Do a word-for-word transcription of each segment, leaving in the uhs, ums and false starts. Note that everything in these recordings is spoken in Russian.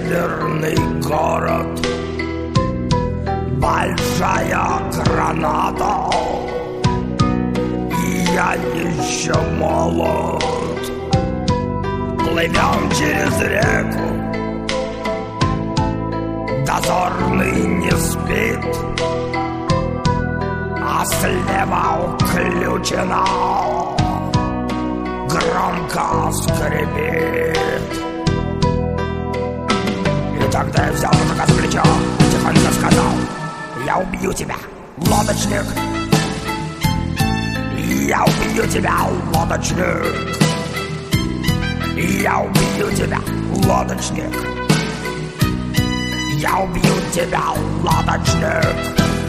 Северный город, большая граната, и я еще молод. Плывем через реку, дозорный не спит, а слева уключено громко скрипит. И тогда я взял мужика за плечо, тихонько сказал: я убью тебя, лодочник. Я убью тебя, лодочник. Я убью тебя, лодочник. Я убью тебя, лодочник.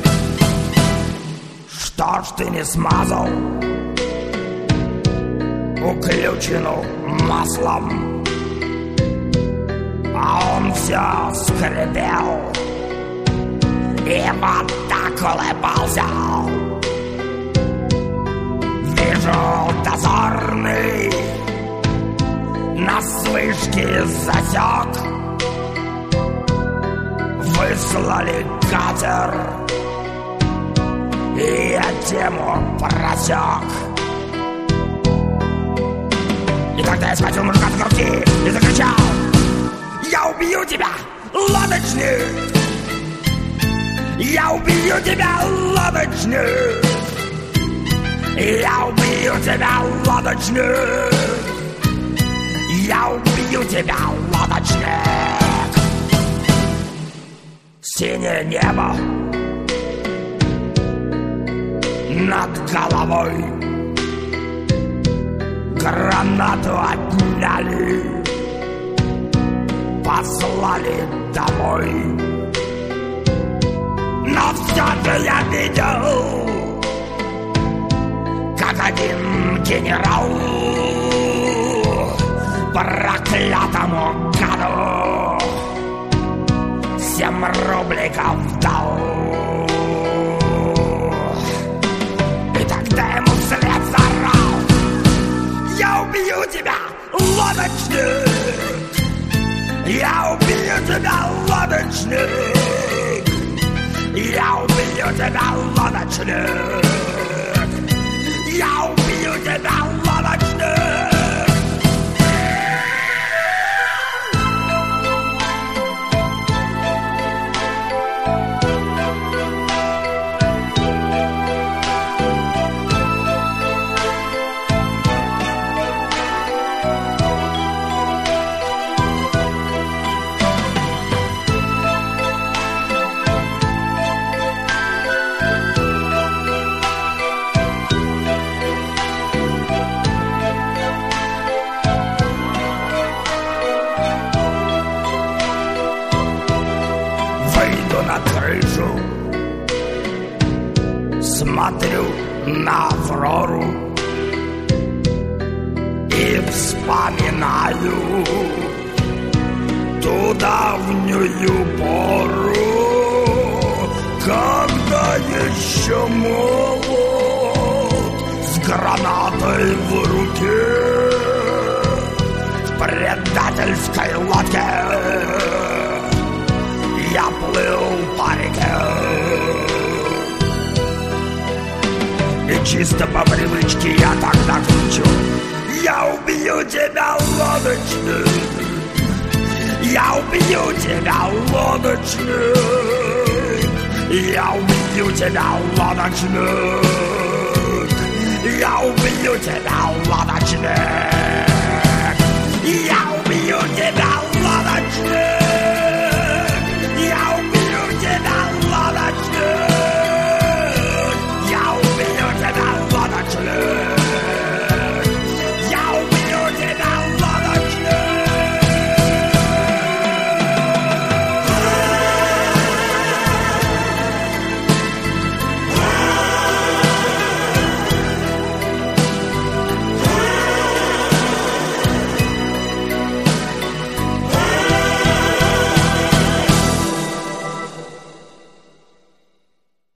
Что ж ты не смазал уключину маслом? А он все скрипел и вот так улыбался. Вижу, дозорный на вышке засек. Выслали катер, и я тему просек. И тогда я схватил мужика за груди и закричал: я убью тебя, лодочник! Я убью тебя, лодочник! Я убью тебя, лодочник! Я убью тебя, лодочник! Синее небо над головой, гранату отняли, послали домой. Но все же я видел, как один генерал проклятому гаду семь рубликов дал. И тогда ему вслед заорал: я убью тебя, лодочник! Я убью тебя, лодочник! Я убью тебя, лодочник! Я убью тебя, лодочник! На крышу смотрю на Аврору и вспоминаю ту давнюю пору, когда еще молод, с гранатой в руке, в предательской лодке я плыл по реке. И чисто по привычке я тогда кричу: я убью тебя, лодочник! Я убью тебя, лодочник! Я убью тебя, лодочник! Я убью тебя, лодочник! Я убью тебя, лодочник!